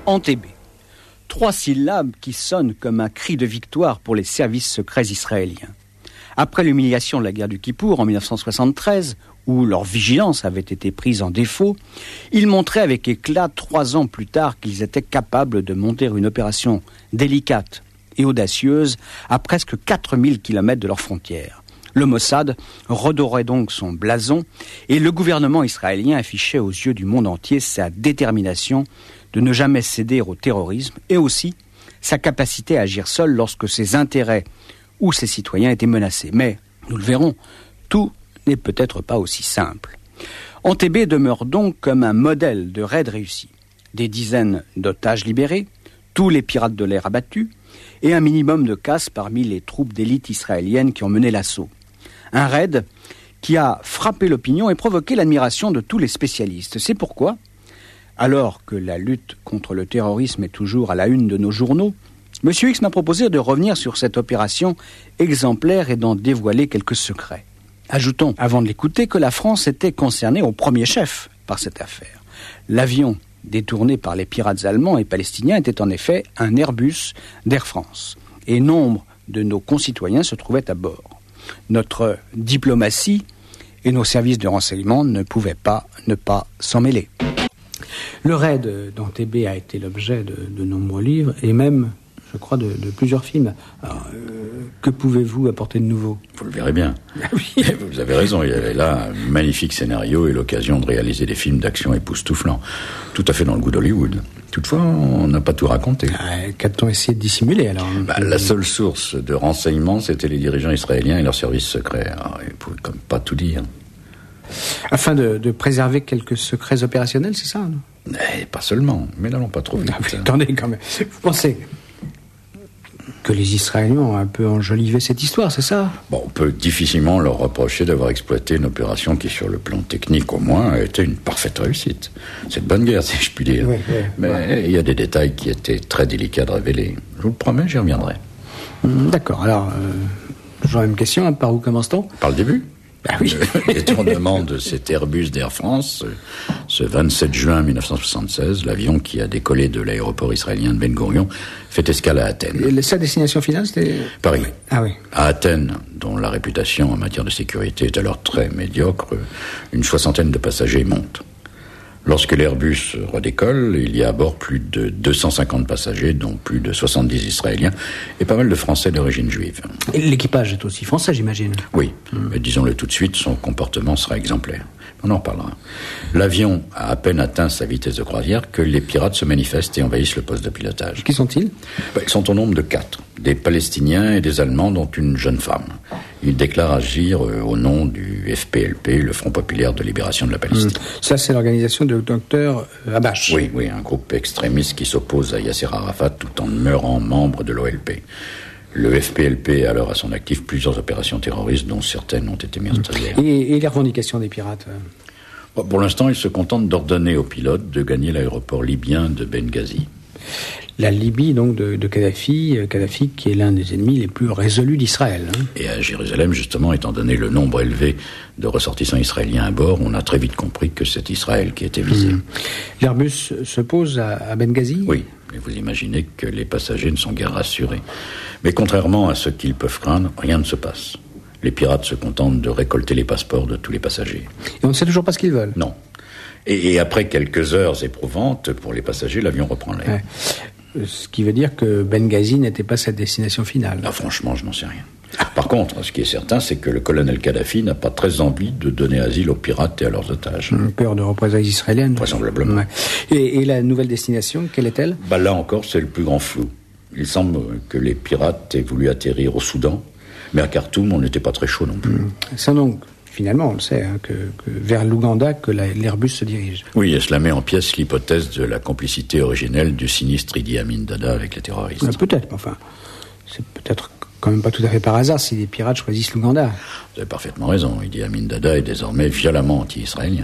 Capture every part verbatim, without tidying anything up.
Entebbe. Trois syllabes qui sonnent comme un cri de victoire pour les services secrets israéliens. Après l'humiliation de la guerre du Kippour en dix-neuf cent soixante-treize, où leur vigilance avait été prise en défaut, ils montraient avec éclat trois ans plus tard qu'ils étaient capables de monter une opération délicate et audacieuse à presque quatre mille kilomètres de leurs frontières. Le Mossad redorait donc son blason et le gouvernement israélien affichait aux yeux du monde entier sa détermination de ne jamais céder au terrorisme et aussi sa capacité à agir seul lorsque ses intérêts ou ses citoyens étaient menacés. Mais, nous le verrons, tout n'est peut-être pas aussi simple. Entebbe demeure donc comme un modèle de raid réussi. Des dizaines d'otages libérés, tous les pirates de l'air abattus, et un minimum de casse parmi les troupes d'élite israéliennes qui ont mené l'assaut. Un raid qui a frappé l'opinion et provoqué l'admiration de tous les spécialistes. C'est pourquoi, alors que la lutte contre le terrorisme est toujours à la une de nos journaux, M. X m'a proposé de revenir sur cette opération exemplaire et d'en dévoiler quelques secrets. Ajoutons, avant de l'écouter, que la France était concernée au premier chef par cette affaire. L'avion détourné par les pirates allemands et palestiniens était en effet un Airbus d'Air France. Et nombre de nos concitoyens se trouvaient à bord. Notre diplomatie et nos services de renseignement ne pouvaient pas ne pas s'en mêler. Le raid d'Entebbe a été l'objet de, de nombreux livres et même, je crois, de, de plusieurs films. Alors, euh, que pouvez-vous apporter de nouveau ? Vous le verrez bien. Ah oui. Vous avez raison, il y avait là un magnifique scénario et l'occasion de réaliser des films d'action époustouflants. Tout à fait dans le goût d'Hollywood. Toutefois, on n'a pas tout raconté. Ah, qu'a-t-on essayé de dissimuler alors ? Bah, la seule source de renseignement, c'était les dirigeants israéliens et leurs services secrets. Alors, ils ne pouvaient comme pas tout dire. Afin de, de préserver quelques secrets opérationnels, c'est ça, non ? Eh, pas seulement, mais n'allons pas trop vite. Ah, mais attendez, quand même. Vous pensez que les Israéliens ont un peu enjolivé cette histoire, c'est ça ? Bon, on peut difficilement leur reprocher d'avoir exploité une opération qui, sur le plan technique au moins, a été une parfaite réussite. C'est de bonne guerre, si je puis dire. Oui, oui, mais oui. Il y a des détails qui étaient très délicats de révéler. Je vous le promets, j'y reviendrai. D'accord, alors, euh, toujours la même question, hein, par où commence-t-on ? Par le début ? Ah oui. Le détournement de cet Airbus d'Air France, ce vingt-sept juin dix-neuf cent soixante-seize, l'avion qui a décollé de l'aéroport israélien de Ben Gurion fait escale à Athènes. Et sa destination finale, c'était Paris. Ah oui. À Athènes, dont la réputation en matière de sécurité est alors très médiocre, une soixantaine de passagers montent. Lorsque l'Airbus redécolle, il y a à bord plus de deux cent cinquante passagers, dont plus de soixante-dix Israéliens, et pas mal de Français d'origine juive. Et l'équipage est aussi français, j'imagine. Oui, hum. mais disons-le tout de suite, son comportement sera exemplaire. On en reparlera. L'avion a à peine atteint sa vitesse de croisière que les pirates se manifestent et envahissent le poste de pilotage. Qui sont-ils ? Ben, ils sont au nombre de quatre. Des Palestiniens et des Allemands, dont une jeune femme. Ils déclarent agir euh, au nom du F P L P, le Front Populaire de Libération de la Palestine. Mmh. Ça, c'est l'organisation de docteur Habash. Oui, oui, un groupe extrémiste qui s'oppose à Yasser Arafat tout en demeurant membre de l'O L P. Le F P L P a alors à son actif plusieurs opérations terroristes, dont certaines ont été meurtrières. Et, et les revendications des pirates ? Bon, pour l'instant, ils se contentent d'ordonner aux pilotes de gagner l'aéroport libyen de Benghazi. La Libye, donc, de, de Kadhafi, Kadhafi qui est l'un des ennemis les plus résolus d'Israël. Hein. Et à Jérusalem, justement, étant donné le nombre élevé de ressortissants israéliens à bord, on a très vite compris que c'est Israël qui était visé. Mmh. L'Airbus se pose à, à Benghazi ? Oui, et vous imaginez que les passagers ne sont guère rassurés. Mais contrairement à ce qu'ils peuvent craindre, rien ne se passe. Les pirates se contentent de récolter les passeports de tous les passagers. Et on ne sait toujours pas ce qu'ils veulent ? Non. Et, et après quelques heures éprouvantes pour les passagers, l'avion reprend l'air. Ouais. Ce qui veut dire que Benghazi n'était pas sa destination finale. Ah, franchement, je n'en sais rien. Par contre, ce qui est certain, c'est que le colonel Kadhafi n'a pas très envie de donner asile aux pirates et à leurs otages. Une peur de représailles israéliennes ? Vraisemblablement. Ouais. Et, et la nouvelle destination, quelle est-elle ? Bah là encore, c'est le plus grand flou. Il semble que les pirates aient voulu atterrir au Soudan, mais à Khartoum, on n'était pas très chaud non plus. Ça donc, finalement, on le sait, hein, que, que vers l'Ouganda que la, l'Airbus se dirige. Oui, et cela met en pièce l'hypothèse de la complicité originelle du sinistre Idi Amin Dada avec les terroristes. Ouais, peut-être, mais enfin, c'est peut-être quand même pas tout à fait par hasard si les pirates choisissent l'Ouganda. Vous avez parfaitement raison. Idi Amin Dada est désormais violemment anti-israélien.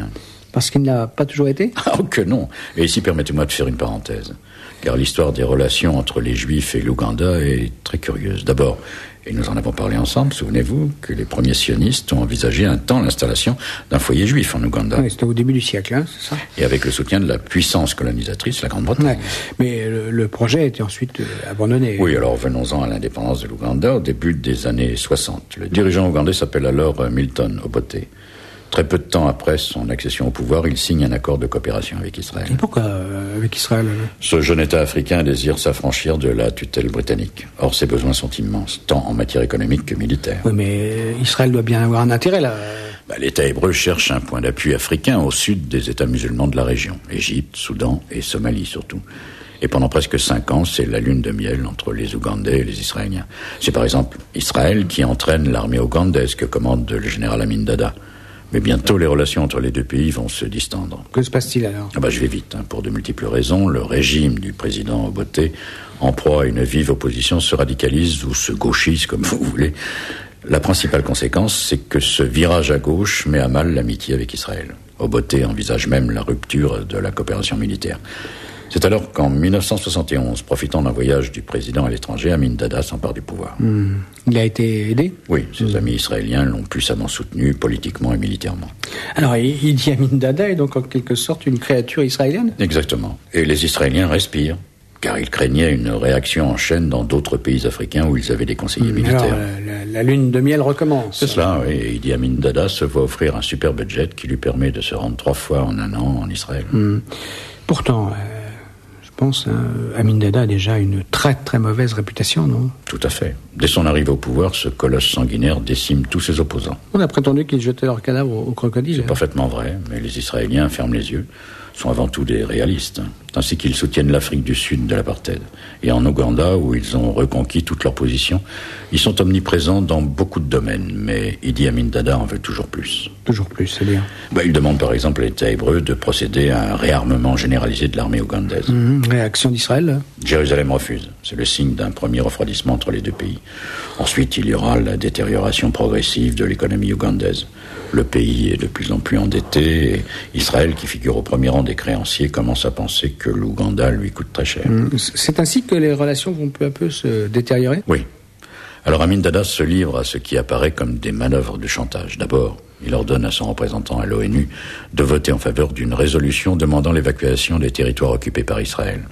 Parce qu'il n'a pas toujours été ? Ah, oh que non. Et ici, permettez-moi de faire une parenthèse. Car l'histoire des relations entre les Juifs et l'Ouganda est très curieuse. D'abord, et nous en avons parlé ensemble, souvenez-vous, que les premiers sionistes ont envisagé un temps l'installation d'un foyer juif en Ouganda. Oui, c'était au début du siècle, hein, c'est ça ? Et avec le soutien de la puissance colonisatrice, la Grande-Bretagne. Ouais. Mais le, le projet a été ensuite euh, abandonné. Oui, alors venons-en à l'indépendance de l'Ouganda au début des années soixante. Le dirigeant ougandais s'appelle alors Milton Obote. Très peu de temps après son accession au pouvoir, il signe un accord de coopération avec Israël. Et pourquoi euh, avec Israël euh... Ce jeune État africain désire s'affranchir de la tutelle britannique. Or, ses besoins sont immenses, tant en matière économique que militaire. Oui, mais Israël doit bien avoir un intérêt, là. Bah, L'État hébreu cherche un point d'appui africain au sud des États musulmans de la région. Égypte, Soudan et Somalie surtout. Et pendant presque cinq ans, c'est la lune de miel entre les Ougandais et les Israéliens. C'est par exemple Israël qui entraîne l'armée ougandaise que commande le général Amin Dada. Mais bientôt, les relations entre les deux pays vont se distendre. Que se passe-t-il alors ? Ah bah, je vais vite. Hein. Pour de multiples raisons, le régime du président Obote, en proie à une vive opposition, se radicalise ou se gauchise, comme vous voulez. La principale conséquence, c'est que ce virage à gauche met à mal l'amitié avec Israël. Obote envisage même la rupture de la coopération militaire. C'est alors qu'en mille neuf cent soixante et onze, profitant d'un voyage du président à l'étranger, Amin Dada s'empare du pouvoir. Mmh. Il a été aidé ? Oui, ses mmh. amis israéliens l'ont puissamment soutenu, politiquement et militairement. Alors, Idi Amin Dada est donc en quelque sorte une créature israélienne ? Exactement. Et les Israéliens respirent, car ils craignaient une réaction en chaîne dans d'autres pays africains où ils avaient des conseillers mmh. militaires. Alors, la, la, la lune de miel recommence. C'est cela, oui. Et Idi Amin Dada se voit offrir un superbe jet qui lui permet de se rendre trois fois en un an en Israël. Mmh. Pourtant... Euh... Je pense, hein, Amin Dada a déjà une très très mauvaise réputation, non ? Tout à fait. Dès son arrivée au pouvoir, ce colosse sanguinaire décime tous ses opposants. On a prétendu qu'ils jetaient leurs cadavres au, au crocodile. C'est parfaitement vrai, mais les Israéliens ferment les yeux, sont avant tout des réalistes, ainsi qu'ils soutiennent l'Afrique du Sud de l'apartheid. Et en Ouganda, où ils ont reconquis toute leur position, ils sont omniprésents dans beaucoup de domaines, mais Idi Amin Dada en veut toujours plus. Toujours plus, c'est bien. Bah, il demande par exemple à l'État hébreu de procéder à un réarmement généralisé de l'armée ougandaise. Mmh, réaction d'Israël ? Jérusalem refuse. C'est le signe d'un premier refroidissement entre les deux pays. Ensuite, il y aura la détérioration progressive de l'économie ougandaise. Le pays est de plus en plus endetté et Israël, qui figure au premier rang des créanciers, commence à penser que l'Ouganda lui coûte très cher. Mmh. C'est ainsi que les relations vont peu à peu se détériorer ? Oui. Alors Amin Dada se livre à ce qui apparaît comme des manœuvres de chantage. D'abord, il ordonne à son représentant à l'ONU de voter en faveur d'une résolution demandant l'évacuation des territoires occupés par Israël.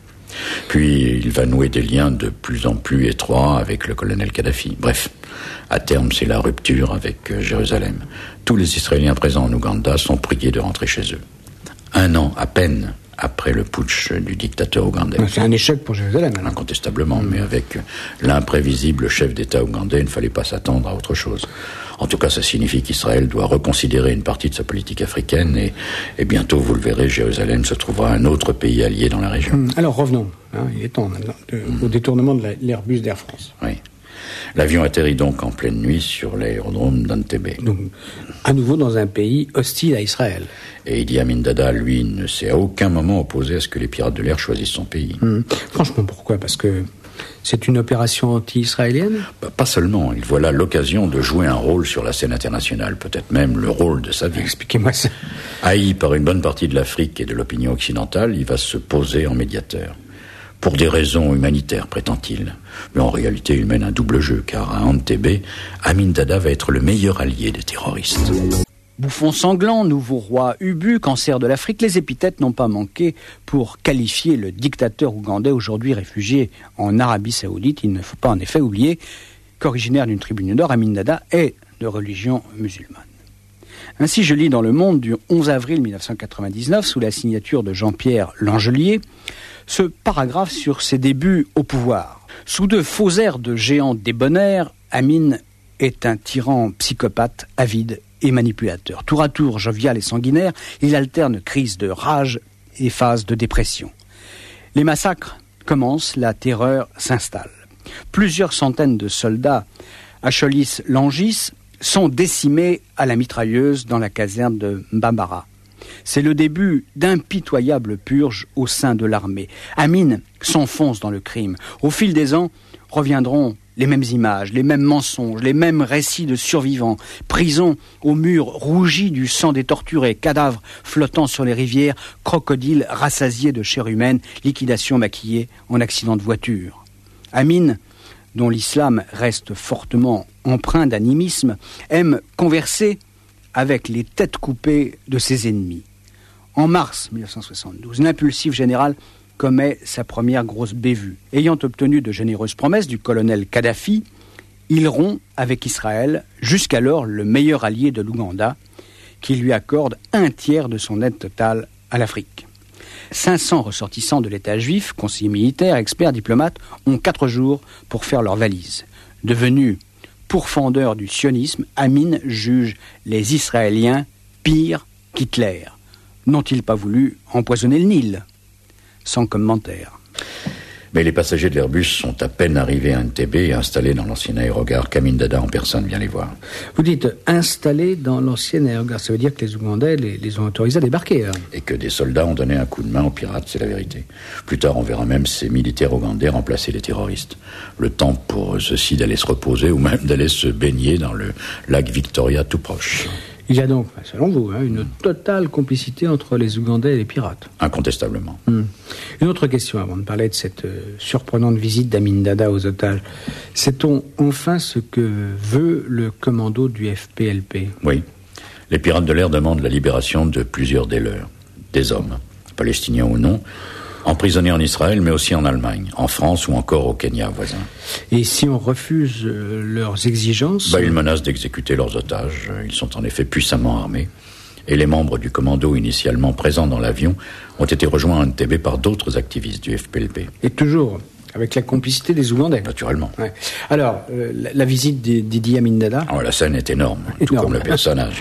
Puis il va nouer des liens de plus en plus étroits avec le colonel Kadhafi. Bref, à terme, c'est la rupture avec Jérusalem. Tous les Israéliens présents en Ouganda sont priés de rentrer chez eux. Un an à peine après le putsch du dictateur ougandais. C'est un échec pour Jérusalem, alors. Incontestablement, mmh. mais avec l'imprévisible chef d'État ougandais, il ne fallait pas s'attendre à autre chose. En tout cas, ça signifie qu'Israël doit reconsidérer une partie de sa politique africaine et, et bientôt, vous le verrez, Jérusalem se trouvera un autre pays allié dans la région. Mmh. Alors revenons, hein, il est temps maintenant, de, mmh. au détournement de la, l'Airbus d'Air France. Oui. L'avion atterrit donc en pleine nuit sur l'aérodrome d'Entebbe. Donc, à nouveau dans un pays hostile à Israël. Et Idi Amin Dada, lui, ne s'est à aucun moment opposé à ce que les pirates de l'air choisissent son pays. Mmh. Franchement, pourquoi ? Parce que c'est une opération anti-israélienne ? Bah, pas seulement. Il voit là l'occasion de jouer un rôle sur la scène internationale, peut-être même le rôle de sa vie. Expliquez-moi ça. Haï par une bonne partie de l'Afrique et de l'opinion occidentale, il va se poser en médiateur. Pour des raisons humanitaires, prétend-il. Mais en réalité, il mène un double jeu, car à Entebbe, Amin Dada va être le meilleur allié des terroristes. Bouffon sanglant, nouveau roi Ubu, cancer de l'Afrique, les épithètes n'ont pas manqué pour qualifier le dictateur ougandais aujourd'hui réfugié en Arabie Saoudite. Il ne faut pas en effet oublier qu'originaire d'une tribu du Nord, Amin Dada est de religion musulmane. Ainsi, je lis dans Le Monde du onze avril mille neuf cent quatre-vingt-dix-neuf, sous la signature de Jean-Pierre Langelier, ce paragraphe sur ses débuts au pouvoir. Sous de faux airs de géant débonnaire, Amin est un tyran psychopathe, avide et manipulateur. Tour à tour jovial et sanguinaire, il alterne crise de rage et phase de dépression. Les massacres commencent, la terreur s'installe. Plusieurs centaines de soldats à Cholis-Langis sont décimés à la mitrailleuse dans la caserne de Mbambara. C'est le début d'impitoyables purges au sein de l'armée. Amin s'enfonce dans le crime. Au fil des ans, reviendront les mêmes images, les mêmes mensonges, les mêmes récits de survivants, prisons aux murs rougis du sang des torturés, cadavres flottant sur les rivières, crocodiles rassasiés de chair humaine, liquidations maquillées en accident de voiture. Amin, dont l'islam reste fortement empreint d'animisme, aime converser avec les têtes coupées de ses ennemis. En mars mille neuf cent soixante-douze, l'impulsif général commet sa première grosse bévue. Ayant obtenu de généreuses promesses du colonel Kadhafi, il rompt avec Israël, jusqu'alors le meilleur allié de l'Ouganda, qui lui accorde un tiers de son aide totale à l'Afrique. cinq cents ressortissants de l'État juif, conseillers militaires, experts, diplomates, ont quatre jours pour faire leurs valises. Devenu pourfendeur du sionisme, Amin juge les Israéliens pires qu'Hitler. N'ont-ils pas voulu empoisonner le Nil ? Sans commentaire. Mais les passagers de l'Airbus sont à peine arrivés à Entebbe et installés dans l'ancien aérogare qu'Amin Dada en personne vient les voir. Vous dites installés dans l'ancien aérogare, ça veut dire que les Ougandais les, les ont autorisés à débarquer. Hein. Et que des soldats ont donné un coup de main aux pirates, c'est la vérité. Plus tard, on verra même ces militaires ougandais remplacer les terroristes. Le temps pour ceux-ci d'aller se reposer ou même d'aller se baigner dans le lac Victoria tout proche. Il y a donc, selon vous, hein, une totale complicité entre les Ougandais et les pirates. Incontestablement. Hum. Une autre question, avant de parler de cette euh, surprenante visite d'Amin Dada aux otages. Sait-on enfin ce que veut le commando du F P L P ? Oui. Les pirates de l'air demandent la libération de plusieurs des leurs, des hommes, palestiniens ou non, emprisonnés en Israël, mais aussi en Allemagne, en France ou encore au Kenya voisin. Et si on refuse euh, leurs exigences... Bah, ils menacent d'exécuter leurs otages. Ils sont en effet puissamment armés. Et les membres du commando initialement présents dans l'avion ont été rejoints à Entebbe par d'autres activistes du F P L P. Et toujours avec la complicité des Ougandais. Naturellement. Ouais. Alors, euh, la, la visite d'Idi Amin Dada... Oh, la scène est énorme, énorme, tout comme le personnage.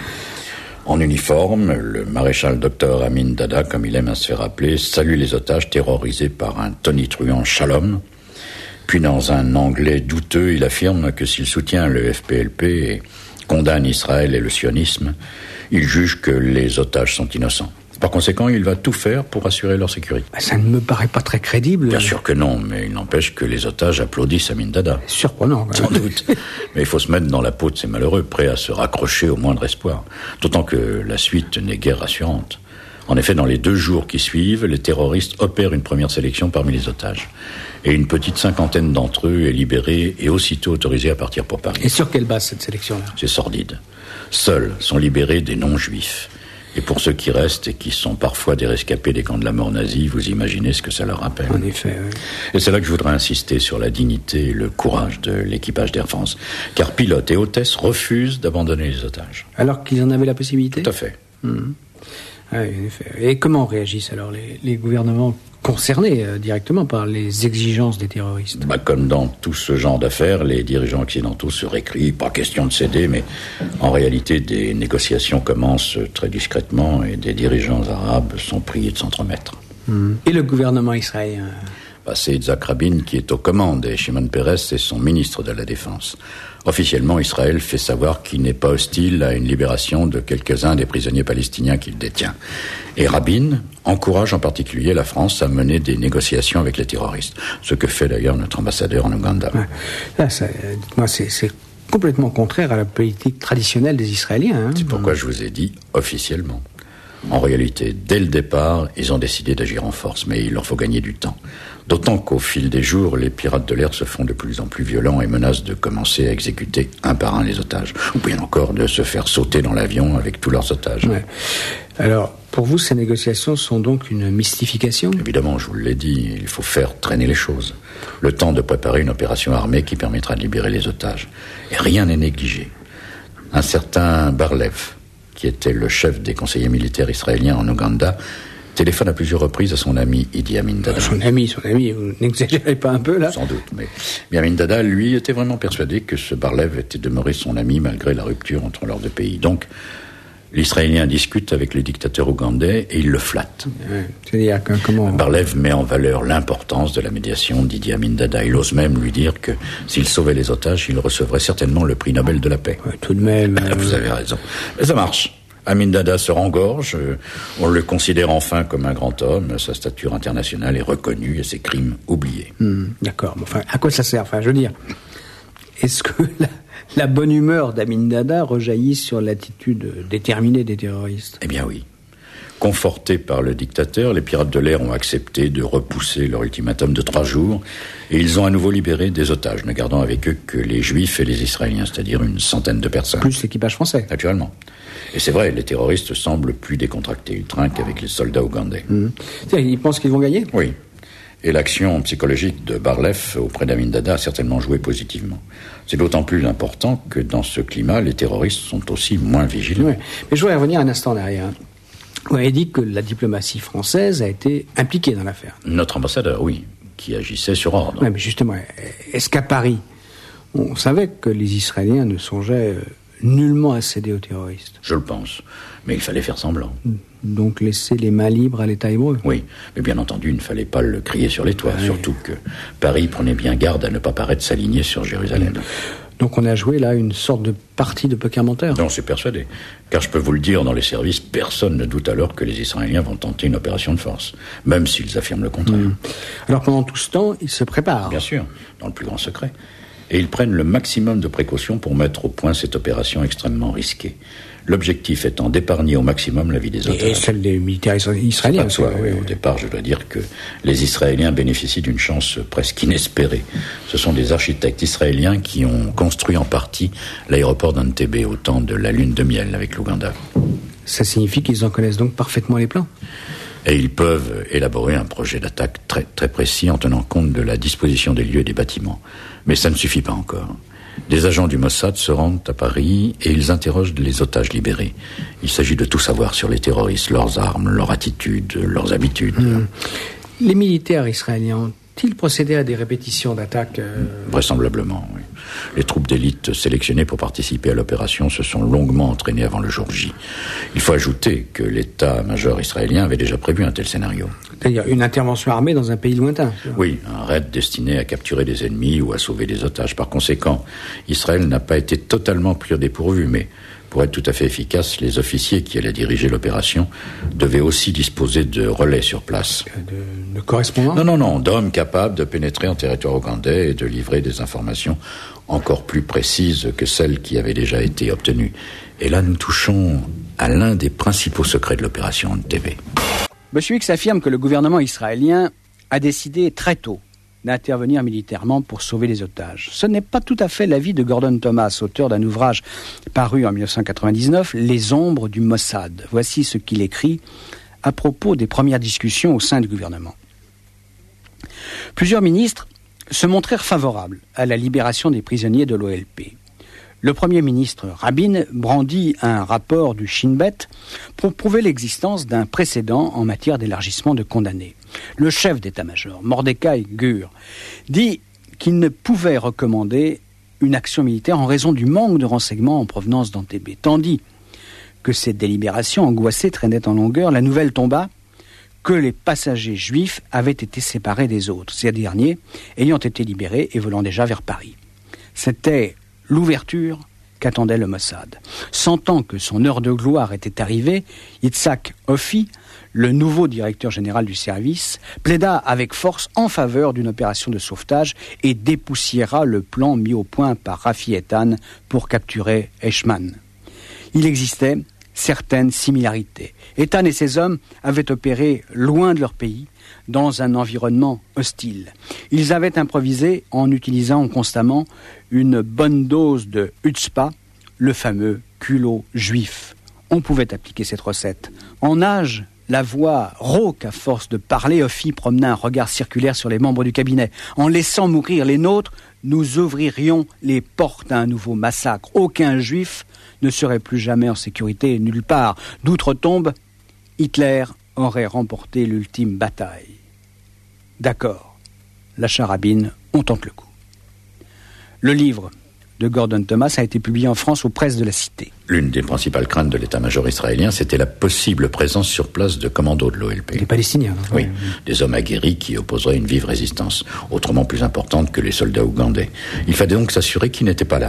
En uniforme, le maréchal docteur Amin Dada, comme il aime à se faire appeler, salue les otages terrorisés par un tonitruant Shalom. Puis dans un anglais douteux, il affirme que s'il soutient le F P L P et condamne Israël et le sionisme, il juge que les otages sont innocents. Par conséquent, il va tout faire pour assurer leur sécurité. Ça ne me paraît pas très crédible. Bien sûr que non, mais il n'empêche que les otages applaudissent Amin Dada. Surprenant. Sans doute. Mais il faut se mettre dans la peau de ces malheureux, prêts à se raccrocher au moindre espoir. D'autant que la suite n'est guère rassurante. En effet, dans les deux jours qui suivent, les terroristes opèrent une première sélection parmi les otages. Et une petite cinquantaine d'entre eux est libérée et aussitôt autorisée à partir pour Paris. Et sur quelle base cette sélection-là ? C'est sordide. Seuls sont libérés des non-juifs. Et pour ceux qui restent et qui sont parfois des rescapés des camps de la mort nazie, vous imaginez ce que ça leur rappelle. En effet, oui. Et c'est là que je voudrais insister sur la dignité et le courage de l'équipage d'Air France. Car pilotes et hôtesses refusent d'abandonner les otages. Alors qu'ils en avaient la possibilité ? Tout à fait. Mmh. Oui, en effet. Et comment réagissent alors les, les gouvernements concernés euh, directement par les exigences des terroristes ? Bah, comme dans tout ce genre d'affaires, les dirigeants occidentaux se récrient, pas question de céder, mais en réalité, des négociations commencent très discrètement et des dirigeants arabes sont priés de s'entremettre. Mmh. Et le gouvernement israélien ? Bah, c'est Yitzhak Rabin qui est aux commandes et Shimon Peres est son ministre de la Défense. Officiellement, Israël fait savoir qu'il n'est pas hostile à une libération de quelques-uns des prisonniers palestiniens qu'il détient. Et Rabin encourage en particulier la France à mener des négociations avec les terroristes, ce que fait d'ailleurs notre ambassadeur en Ouganda. Ouais. Là, ça, dites-moi, c'est, c'est complètement contraire à la politique traditionnelle des Israéliens. Hein. C'est pourquoi je vous ai dit officiellement. En réalité, dès le départ, ils ont décidé d'agir en force, mais il leur faut gagner du temps. D'autant qu'au fil des jours, les pirates de l'air se font de plus en plus violents et menacent de commencer à exécuter un par un les otages. Ou bien encore de se faire sauter dans l'avion avec tous leurs otages. Ouais. Alors, pour vous, ces négociations sont donc une mystification ? Évidemment, je vous l'ai dit, il faut faire traîner les choses. Le temps de préparer une opération armée qui permettra de libérer les otages. Et rien n'est négligé. Un certain Bar-Lev, qui était le chef des conseillers militaires israéliens en Ouganda, téléphone à plusieurs reprises à son ami Idi Amin Dada. Son ami, son ami, vous n'exagérez pas un peu là ? Sans doute, mais, mais Amin Dada, lui, était vraiment persuadé que ce Bar-Lev était demeuré son ami malgré la rupture entre leurs deux pays. Donc, l'Israélien discute avec le dictateur ougandais et il le flatte. Ouais, c'est-à-dire que comment... Bar-Lev met en valeur l'importance de la médiation d'Idi Amin Dada. Il ose même lui dire que s'il sauvait les otages, il recevrait certainement le prix Nobel de la paix. Ouais, tout de même... Euh... Vous avez raison. Mais ça marche. Amin Dada se rengorge, on le considère enfin comme un grand homme, sa stature internationale est reconnue et ses crimes oubliés. Mmh, d'accord, enfin, à quoi ça sert ? Enfin, je veux dire, Est-ce que la, la bonne humeur d'Amin Dada rejaillit sur l'attitude déterminée des terroristes ? Eh bien oui. Confortés par le dictateur, les pirates de l'air ont accepté de repousser leur ultimatum de trois jours et ils ont à nouveau libéré des otages, ne gardant avec eux que les Juifs et les Israéliens, c'est-à-dire une centaine de personnes. Plus l'équipage français. Naturellement. Et c'est vrai, les terroristes semblent plus décontractés. Ils trinquent avec les soldats ougandais. Mmh. Ils pensent qu'ils vont gagner ? Oui. Et l'action psychologique de Barlef auprès d'Amin Dada a certainement joué positivement. C'est d'autant plus important que dans ce climat, les terroristes sont aussi moins vigilants. Oui. Mais je voudrais revenir un instant en arrière. Vous avez dit que la diplomatie française a été impliquée dans l'affaire. Notre ambassadeur, oui, qui agissait sur ordre. Oui, mais justement, est-ce qu'à Paris, on savait que les Israéliens ne songeaient nullement à céder aux terroristes ? Je le pense, mais il fallait faire semblant. Donc laisser les mains libres à l'État hébreu ? Oui, mais bien entendu, il ne fallait pas le crier sur les toits, oui. Surtout que Paris prenait bien garde à ne pas paraître s'aligner sur Jérusalem. Mmh. Donc on a joué là une sorte de partie de poker menteur. Non, c'est persuadé. Car je peux vous le dire, dans les services, personne ne doute alors que les Israéliens vont tenter une opération de force, même s'ils affirment le contraire. Mmh. Alors pendant tout ce temps, ils se préparent. Bien sûr, dans le plus grand secret. Et ils prennent le maximum de précautions pour mettre au point cette opération extrêmement risquée. L'objectif étant d'épargner au maximum la vie des otages. Et celle des militaires israéliens. Pas soi, oui, oui. Au départ, je dois dire que les Israéliens bénéficient d'une chance presque inespérée. Ce sont des architectes israéliens qui ont construit en partie l'aéroport d'Entebbe au temps de la lune de miel avec l'Ouganda. Ça signifie qu'ils en connaissent donc parfaitement les plans ? Et ils peuvent élaborer un projet d'attaque très, très précis en tenant compte de la disposition des lieux et des bâtiments. Mais ça ne suffit pas encore. Des agents du Mossad se rendent à Paris et ils interrogent les otages libérés. Il s'agit de tout savoir sur les terroristes, leurs armes, leur attitude, leurs habitudes. Mmh. Les militaires israéliens ont-ils procédé à des répétitions d'attaques euh... Vraisemblablement, oui. Les troupes d'élite sélectionnées pour participer à l'opération se sont longuement entraînées avant le jour J. Il faut ajouter que l'état-major israélien avait déjà prévu un tel scénario. C'est-à-dire une intervention armée dans un pays lointain. Oui, un raid destiné à capturer des ennemis ou à sauver des otages. Par conséquent, Israël n'a pas été totalement pris au dépourvu, mais pour être tout à fait efficace, les officiers qui allaient diriger l'opération devaient aussi disposer de relais sur place. De, de correspondants ? Non, non, non, d'hommes capables de pénétrer en territoire ougandais et de livrer des informations encore plus précises que celles qui avaient déjà été obtenues. Et là, nous touchons à l'un des principaux secrets de l'opération Entebbe. Monsieur X affirme que le gouvernement israélien a décidé très tôt d'intervenir militairement pour sauver les otages. Ce n'est pas tout à fait l'avis de Gordon Thomas, auteur d'un ouvrage paru en dix-neuf cent quatre-vingt-dix-neuf, Les ombres du Mossad. Voici ce qu'il écrit à propos des premières discussions au sein du gouvernement. Plusieurs ministres se montrèrent favorables à la libération des prisonniers de l'O L P. Le Premier ministre Rabin brandit un rapport du Shin Bet pour prouver l'existence d'un précédent en matière d'élargissement de condamnés. Le chef d'état-major, Mordecai Gur, dit qu'il ne pouvait recommander une action militaire en raison du manque de renseignements en provenance d'Entebbe. Tandis que ces délibérations angoissées traînaient en longueur, la nouvelle tomba que les passagers juifs avaient été séparés des autres, ces derniers ayant été libérés et volant déjà vers Paris. C'était l'ouverture qu'attendait le Mossad. Sentant que son heure de gloire était arrivée, Yitzhak Offi, le nouveau directeur général du service, plaida avec force en faveur d'une opération de sauvetage et dépoussiéra le plan mis au point par Rafi Eitan pour capturer Eichmann. Il existait certaines similarités. Eitan et ses hommes avaient opéré loin de leur pays, dans un environnement hostile. Ils avaient improvisé en utilisant constamment une bonne dose de hutzpah, le fameux culot juif. On pouvait appliquer cette recette. En âge, la voix rauque à force de parler, Offi promena un regard circulaire sur les membres du cabinet. En laissant mourir les nôtres, nous ouvririons les portes à un nouveau massacre. Aucun juif ne serait plus jamais en sécurité nulle part. D'outre-tombe, Hitler aurait remporté l'ultime bataille. D'accord, lâcha Rabin, on tente le coup. Le livre de Gordon Thomas a été publié en France aux presses de la Cité. L'une des principales craintes de l'état-major israélien, c'était la possible présence sur place de commandos de l'O L P. Les Palestiniens. Hein, oui, oui, des hommes aguerris qui opposeraient une vive résistance, autrement plus importante que les soldats ougandais. Il fallait donc s'assurer qu'ils n'étaient pas là.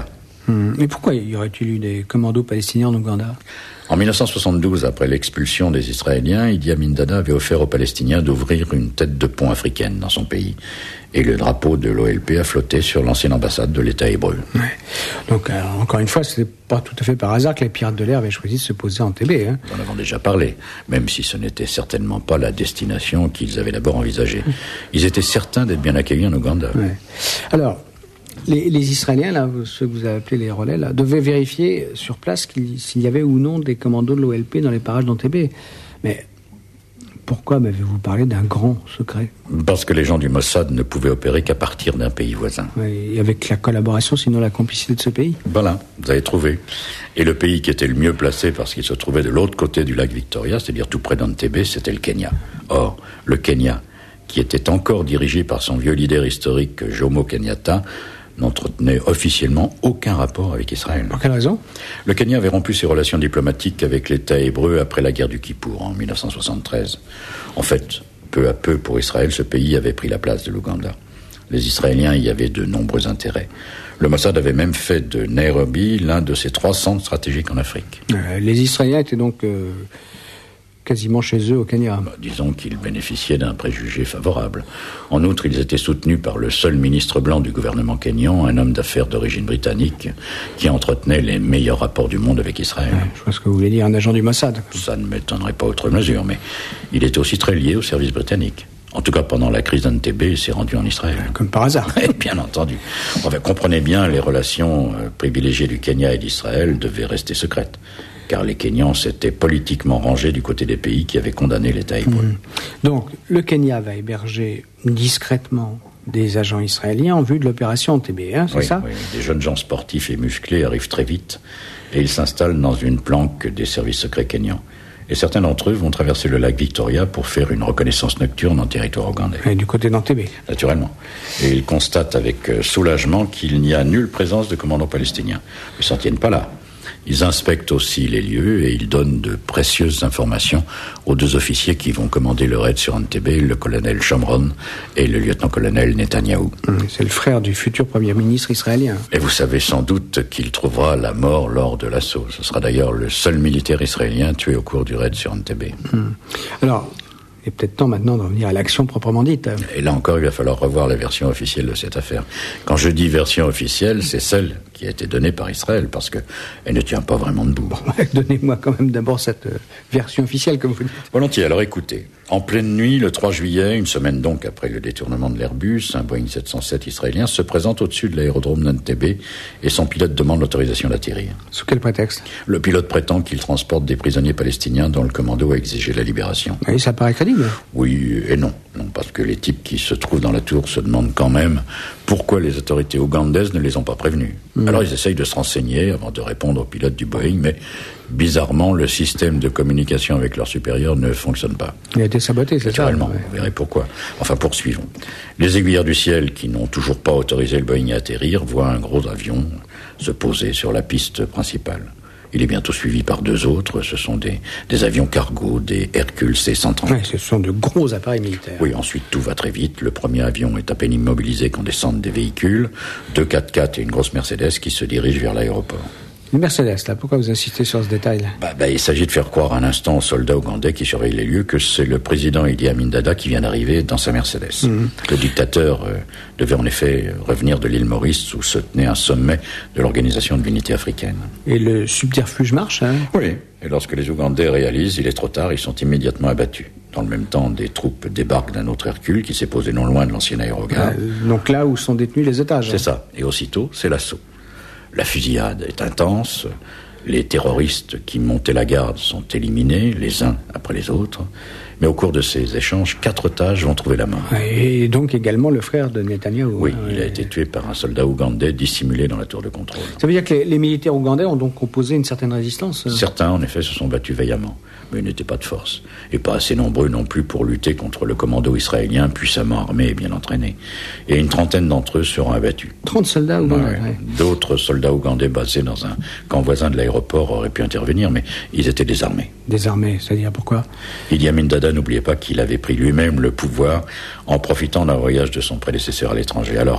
Hum. Et pourquoi y aurait-il eu des commandos palestiniens en Ouganda ? En mille neuf cent soixante-douze, après l'expulsion des Israéliens, Idi Amin Dada avait offert aux Palestiniens d'ouvrir une tête de pont africaine dans son pays. Et le drapeau de l'O L P a flotté sur l'ancienne ambassade de l'État hébreu. Ouais. Donc, euh, encore une fois, ce n'est pas tout à fait par hasard que les pirates de l'air avaient choisi de se poser en Entebbe. Hein. Nous en avons déjà parlé, même si ce n'était certainement pas la destination qu'ils avaient d'abord envisagée. Ils étaient certains d'être bien accueillis en Ouganda. Ouais. Alors, les, les Israéliens, là, ceux que vous avez appelés les relais, là, devaient vérifier sur place qu'il, s'il y avait ou non des commandos de l'O L P dans les parages d'Entebbe. Mais pourquoi m'avez-vous parlé d'un grand secret ? Parce que les gens du Mossad ne pouvaient opérer qu'à partir d'un pays voisin. Ouais, et avec la collaboration, sinon la complicité de ce pays ? Voilà, vous avez trouvé. Et le pays qui était le mieux placé parce qu'il se trouvait de l'autre côté du lac Victoria, c'est-à-dire tout près d'Entebbe, c'était le Kenya. Or, le Kenya, qui était encore dirigé par son vieux leader historique Jomo Kenyatta, n'entretenait officiellement aucun rapport avec Israël. Pour quelle raison ? Le Kenya avait rompu ses relations diplomatiques avec l'État hébreu après la guerre du Kippour en mille neuf cent soixante-treize. En fait, peu à peu pour Israël, ce pays avait pris la place de l'Ouganda. Les Israéliens y avaient de nombreux intérêts. Le Mossad avait même fait de Nairobi l'un de ses trois centres stratégiques en Afrique. Euh, les Israéliens étaient donc euh, quasiment chez eux au Kenya. Bah, disons qu'ils bénéficiaient d'un préjugé favorable. En outre, ils étaient soutenus par le seul ministre blanc du gouvernement kényan, un homme d'affaires d'origine britannique, qui entretenait les meilleurs rapports du monde avec Israël. Ouais, je vois ce que vous voulez dire, un agent du Mossad. Ça ne m'étonnerait pas outre mesure, mais il était aussi très lié au service britannique. En tout cas, pendant la crise d'Entebbe, il s'est rendu en Israël. Comme par hasard. Oui, bien entendu. Enfin, comprenez bien, les relations euh, privilégiées du Kenya et d'Israël devaient rester secrètes, car les Kenyans s'étaient politiquement rangés du côté des pays qui avaient condamné l'État hébreu. Mmh. Donc, le Kenya va héberger discrètement des agents israéliens en vue de l'opération Entebbe, hein, c'est oui, ça ? Oui, des jeunes gens sportifs et musclés arrivent très vite, et ils s'installent dans une planque des services secrets kenyans. Et certains d'entre eux vont traverser le lac Victoria pour faire une reconnaissance nocturne en territoire ougandais. Et du côté d'Entebbe. Naturellement. Et ils constatent avec soulagement qu'il n'y a nulle présence de commandos palestiniens. Ils s'en tiennent pas là. Ils inspectent aussi les lieux et ils donnent de précieuses informations aux deux officiers qui vont commander le raid sur Entebbe, le colonel Shomron et le lieutenant-colonel Netanyahou. C'est le frère du futur Premier ministre israélien. Et vous savez sans doute qu'il trouvera la mort lors de l'assaut. Ce sera d'ailleurs le seul militaire israélien tué au cours du raid sur Entebbe. Hum. Alors, il est peut-être temps maintenant d'en venir à l'action proprement dite. Et là encore, il va falloir revoir la version officielle de cette affaire. Quand je dis version officielle, c'est celle qui a été donnée par Israël, parce qu'elle ne tient pas vraiment debout. Bon, donnez-moi quand même d'abord cette euh, version officielle, comme vous dites. Volontiers, alors écoutez. En pleine nuit, le trois juillet, une semaine donc après le détournement de l'Airbus, un Boeing sept cent sept israélien se présente au-dessus de l'aérodrome d'Entebbe et son pilote demande l'autorisation d'atterrir. Sous quel prétexte ? Le pilote prétend qu'il transporte des prisonniers palestiniens dont le commando a exigé la libération. Oui, ça paraît crédible. Oui et non. Non, parce que les types qui se trouvent dans la tour se demandent quand même pourquoi les autorités ougandaises ne les ont pas prévenus. Mmh. Alors ils essayent de se renseigner avant de répondre au pilote du Boeing, mais bizarrement, le système de communication avec leurs supérieurs ne fonctionne pas. Il a été saboté, c'est ça ? Naturellement, ouais. Vous verrez pourquoi. Enfin, poursuivons. Les aiguilleurs du ciel, qui n'ont toujours pas autorisé le Boeing à atterrir, voient un gros avion se poser sur la piste principale. Il est bientôt suivi par deux autres. Ce sont des, des avions cargo, des Hercule C cent trente. Oui, ce sont de gros appareils militaires. Oui, ensuite tout va très vite. Le premier avion est à peine immobilisé quand descendent des véhicules. Deux quatre-quatre et une grosse Mercedes qui se dirigent vers l'aéroport. Une Mercedes, là, pourquoi vous insistez sur ce détail là bah, bah, il s'agit de faire croire un instant aux soldats ougandais qui surveillent les lieux que c'est le président Idi Amin Dada qui vient d'arriver dans sa Mercedes. Mmh. Le dictateur euh, devait en effet revenir de l'île Maurice où se tenait un sommet de l'Organisation de l'Unité africaine. Et le subterfuge marche, hein ? Oui, et lorsque les Ougandais réalisent, il est trop tard, ils sont immédiatement abattus. Dans le même temps, des troupes débarquent d'un autre Hercule qui s'est posé non loin de l'ancien aérogare. Euh, donc là où sont détenus les otages. C'est hein. ça, et aussitôt, c'est l'assaut. La fusillade est intense, les terroristes qui montaient la garde sont éliminés, les uns après les autres, mais au cours de ces échanges, quatre otages vont trouver la mort. Et donc également le frère de Netanyahou. Oui, hein, il a été tué par un soldat ougandais dissimulé dans la tour de contrôle. Ça veut dire que les, les militaires ougandais ont donc opposé une certaine résistance ? Certains, en effet, se sont battus vaillamment, mais ils n'étaient pas de force, et pas assez nombreux non plus pour lutter contre le commando israélien puissamment armé et bien entraîné. Et une trentaine d'entre eux seront abattus. trente soldats ougandais, ouais, ouais. D'autres soldats ougandais basés dans un camp voisin de l'aéroport auraient pu intervenir, mais ils étaient désarmés. Désarmés, c'est-à-dire pourquoi ? Idi Amin Dada n'oubliez pas qu'il avait pris lui-même le pouvoir en profitant d'un voyage de son prédécesseur à l'étranger. Alors, dans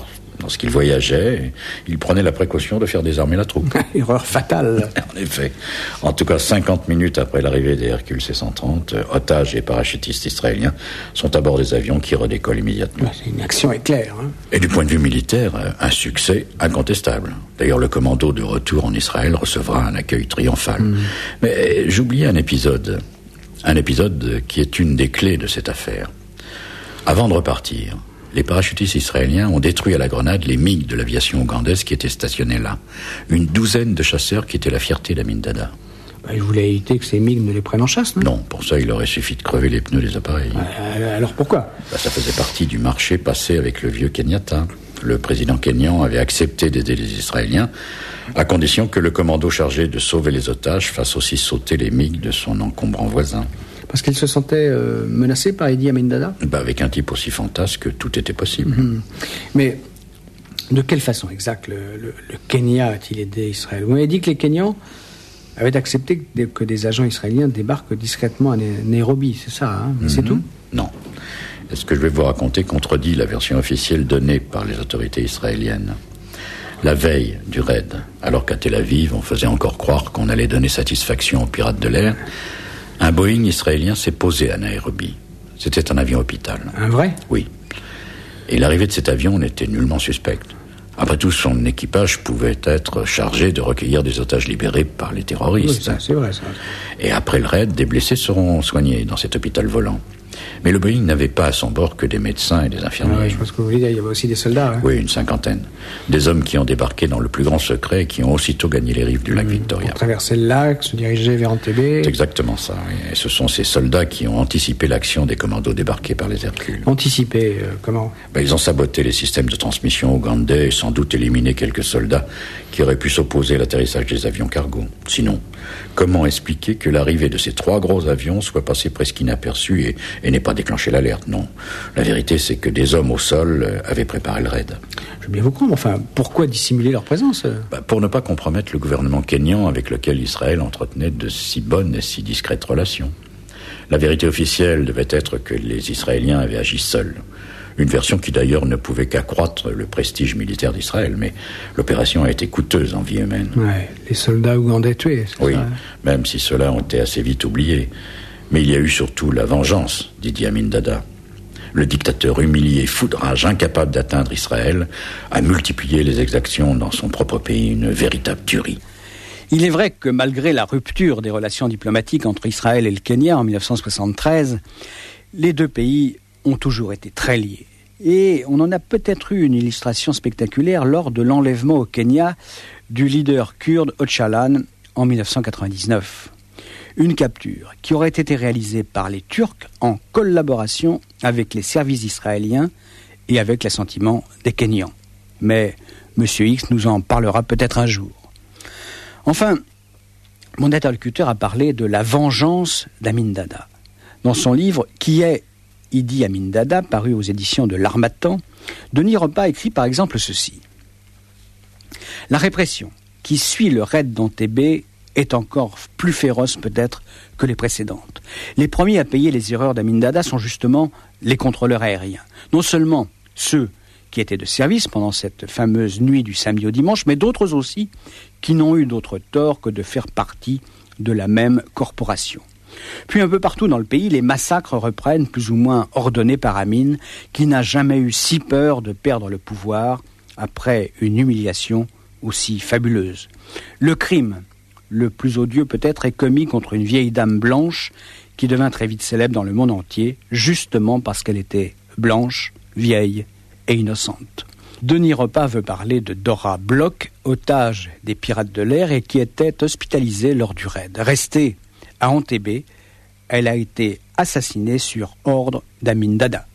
Lorsqu'il voyageait, il prenait la précaution de faire désarmer la troupe. Erreur fatale. En effet. En tout cas, cinquante minutes après l'arrivée des Hercule C cent trente, otages et parachutistes israéliens sont à bord des avions qui redécollent immédiatement. C'est une action éclair. Hein. Et du point de vue militaire, un succès incontestable. D'ailleurs, le commando de retour en Israël recevra un accueil triomphal. Mmh. Mais j'oubliais un épisode. Un épisode qui est une des clés de cette affaire. Avant de repartir, les parachutistes israéliens ont détruit à la grenade les MiG de l'aviation ougandaise qui étaient stationnés là. Une douzaine de chasseurs qui étaient la fierté d'Amin Dada. Bah, ils voulaient éviter que ces MiG ne les prennent en chasse, non ? Non, pour ça, il aurait suffi de crever les pneus des appareils. Euh, alors pourquoi ? Bah, ça faisait partie du marché passé avec le vieux Kenyatta. Le président kényan avait accepté d'aider les Israéliens, à condition que le commando chargé de sauver les otages fasse aussi sauter les MiG de son encombrant voisin. Parce qu'il se sentait euh, menacé par Idi Amin Dada ? Bah, avec un type aussi fantasque, tout était possible. Mmh. Mais de quelle façon exacte le, le, le Kenya a-t-il aidé Israël ? Vous m'avez dit que les Kenyans avaient accepté que des agents israéliens débarquent discrètement à Nairobi, c'est ça, hein ? mmh. C'est tout ? Non. Et ce que je vais vous raconter contredit la version officielle donnée par les autorités israéliennes. La veille du raid, alors qu'à Tel Aviv, on faisait encore croire qu'on allait donner satisfaction aux pirates de l'air, un Boeing israélien s'est posé à Nairobi. C'était un avion hôpital. Un vrai ? Oui. Et l'arrivée de cet avion n'était nullement suspecte. Après tout, son équipage pouvait être chargé de recueillir des otages libérés par les terroristes. Oui, ça, c'est vrai, ça. Et après le raid, des blessés seront soignés dans cet hôpital volant. Mais le Boeing n'avait pas à son bord que des médecins et des infirmiers. Ah ouais, je pense que vous voulez dire, il y avait aussi des soldats. Hein. Oui, une cinquantaine. Des hommes qui ont débarqué dans le plus grand secret et qui ont aussitôt gagné les rives du lac mmh, Victoria. Pour traverser le lac, se diriger vers Entebbe. C'est exactement ça. Et ce sont ces soldats qui ont anticipé l'action des commandos débarqués par les Hercules. Anticipé, euh, comment ? Ben, ils ont saboté les systèmes de transmission ougandais et sans doute éliminé quelques soldats qui auraient pu s'opposer à l'atterrissage des avions cargo. Sinon, comment expliquer que l'arrivée de ces trois gros avions soit passée presque inaperçue et, et n'ait pas déclenché l'alerte ? Non. La vérité, c'est que des hommes au sol avaient préparé le raid. Je veux bien vous croire, mais enfin, pourquoi dissimuler leur présence ? Ben, pour ne pas compromettre le gouvernement kényan avec lequel Israël entretenait de si bonnes et si discrètes relations. La vérité officielle devait être que les Israéliens avaient agi seuls. Une version qui d'ailleurs ne pouvait qu'accroître le prestige militaire d'Israël, mais l'opération a été coûteuse en vie humaine. Ouais, les soldats ougandais tués, c'est oui, ça, hein ? Même si ceux-là ont été assez vite oubliés. Mais il y a eu surtout la vengeance d'Idi Amin Dada. Le dictateur humilié, fou de rage, incapable d'atteindre Israël, a multiplié les exactions dans son propre pays, une véritable tuerie. Il est vrai que malgré la rupture des relations diplomatiques entre Israël et le Kenya en dix-neuf cent soixante-treize, les deux pays ont toujours été très liés. Et on en a peut-être eu une illustration spectaculaire lors de l'enlèvement au Kenya du leader kurde Öcalan en dix-neuf cent quatre-vingt-dix-neuf. Une capture qui aurait été réalisée par les Turcs en collaboration avec les services israéliens et avec l'assentiment des Kenyans. Mais M. X nous en parlera peut-être un jour. Enfin, mon interlocuteur a parlé de la vengeance d'Amin Dada. Dans son livre « Qui est Idi Amin Dada » paru aux éditions de l'Harmattan, Denis Repas écrit par exemple ceci. La répression qui suit le raid d'Entebbe est encore plus féroce peut-être que les précédentes. Les premiers à payer les erreurs d'Amin Dada sont justement les contrôleurs aériens. Non seulement ceux qui étaient de service pendant cette fameuse nuit du samedi au dimanche, mais d'autres aussi qui n'ont eu d'autre tort que de faire partie de la même corporation. Puis un peu partout dans le pays, les massacres reprennent plus ou moins ordonnés par Amin, qui n'a jamais eu si peur de perdre le pouvoir après une humiliation aussi fabuleuse. Le crime le plus odieux peut-être est commis contre une vieille dame blanche qui devint très vite célèbre dans le monde entier, justement parce qu'elle était blanche, vieille et innocente. Denis Repas veut parler de Dora Bloch, otage des pirates de l'air et qui était hospitalisée lors du raid. Restée à Entebbe, elle a été assassinée sur ordre d'Amin Dada.